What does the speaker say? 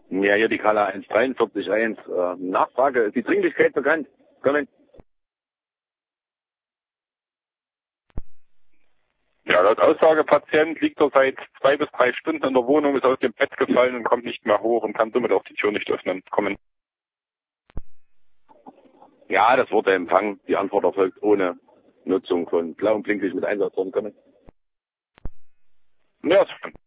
Ja, hier die Kala 1431. Nachfrage, ist die Dringlichkeit bekannt? Kommen. Ja, laut Aussage Patient liegt er seit 2 bis 3 Stunden in der Wohnung, ist aus dem Bett gefallen und kommt nicht mehr hoch und kann somit auch die Tür nicht öffnen. Kommen. Ja, das wurde empfangen. Die Antwort erfolgt ohne Nutzung von blauem Blinklicht mit Einsatz. Kommen. Ja, ist schon.